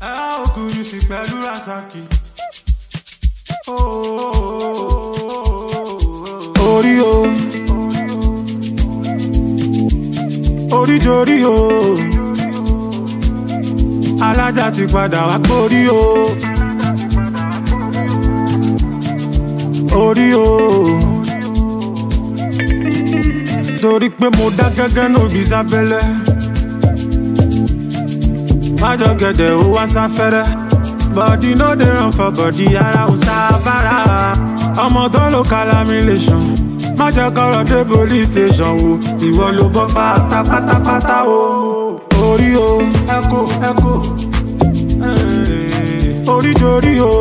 Ọkùnrin sì pẹ̀lú Rasaki. Orí o, orí jorí o, alájà ti padà wá kórí o. Orí o, torí pé mo dá gẹ́gẹ́ ní òbí sábẹ́lẹ̀. Májọ gẹ̀dẹ̀ ó wá sáfẹ́rẹ́. Body no dey run for body, ara ò sáfárá. Ọmọ tó ló calamilation. Májọ kọ̀rọ̀ dé police station wo. Ìwọ ló bọ́ pátápátápátá o. Orí o, ẹ̀kọ́. Orí jorí o.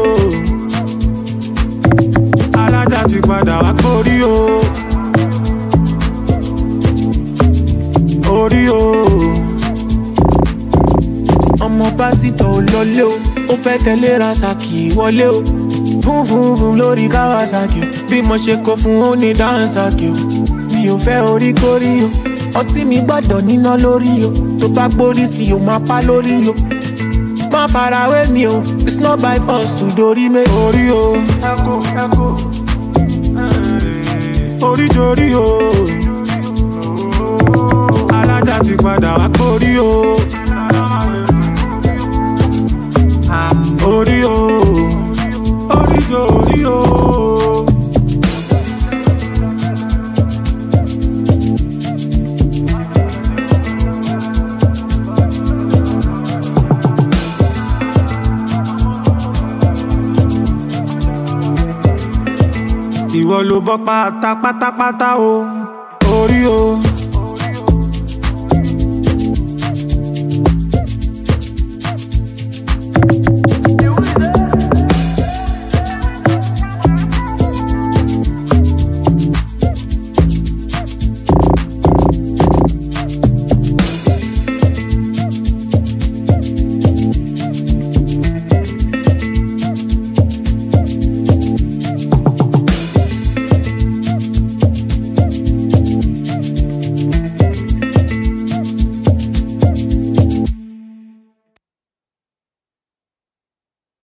Alájà ti padà wá kórí o. Orí o. Ọmọ pásítọ̀ ò lọlé o, ó fẹ́ tẹ̀lé Rasaki wọlé o. Fún lórí Kawasaki o, bí mo ṣe kó fún ó ní dáńsàkì o. Mi ò fẹ́ orí kórí o, ọtí mi gbọ́dọ̀ níná lórí o. Tó bá gbórí sí o, máa pa lórí o. Má farawé mi o, it's not by force to dorí mi. Orí o, ẹ̀kọ́. Orí jorí o. Alájà ti padà wá kórí o. Orí o, orí jorí o. Ìwọ ló bọ́ pátápátápátá o. Orí o.